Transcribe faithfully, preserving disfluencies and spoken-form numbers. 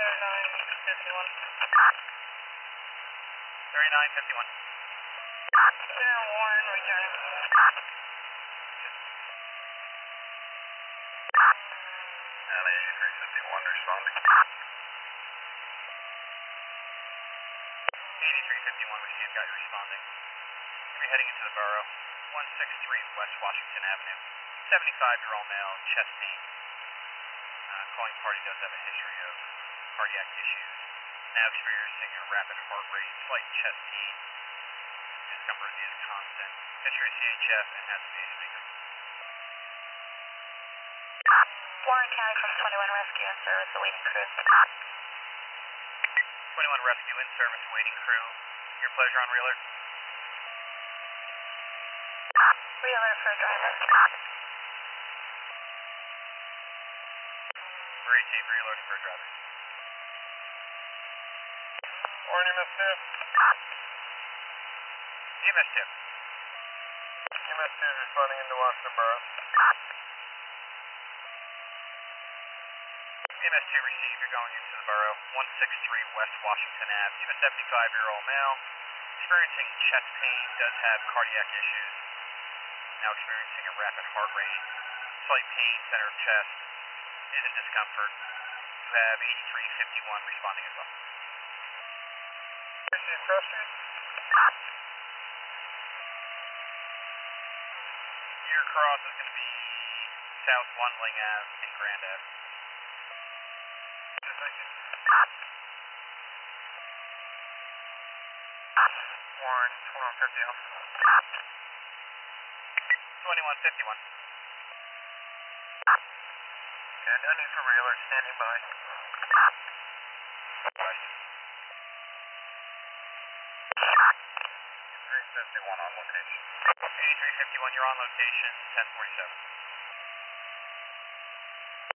thirty-nine fifty-one. thirty-nine fifty-one. Sarah Warren, returning. And eighty-three fifty-one responding. eighty-three fifty-one, received, got you responding. You're heading into the borough, one sixty-three West Washington Avenue. seventy-five-year-old male, chest pain. Uh, calling party does have a history of cardiac issues. Now experiencing a rapid heart rate, slight chest pain. Discomfort is constant. History of C H F and has a pacemaker. Warren County from twenty-one Rescue in service, awaiting crew. twenty-one Rescue in service, awaiting crew. Your pleasure on Reeler? Reeler for driver. Marie Kate Reeler for driver. Warning, E M S two. E M S two. E M S two is responding into Washington Borough. E M S two received, you're going into the borough, one sixty-three West Washington Avenue. You have a seventy-five-year-old male, experiencing chest pain, does have cardiac issues. Now experiencing a rapid heart rate, slight pain, center of chest, is in discomfort. You have eighty-three fifty-one responding as well. Receive Cross Street. Your cross is going to be South Wandling Ave and Grand Ave. Thank you. Warren, twenty-one fifty Alpha. twenty-one fifty-one. Okay, no need for Reeler, standing by. Bye. three fifty-one on location. eighty-three fifty-one, you're on location, ten forty-seven.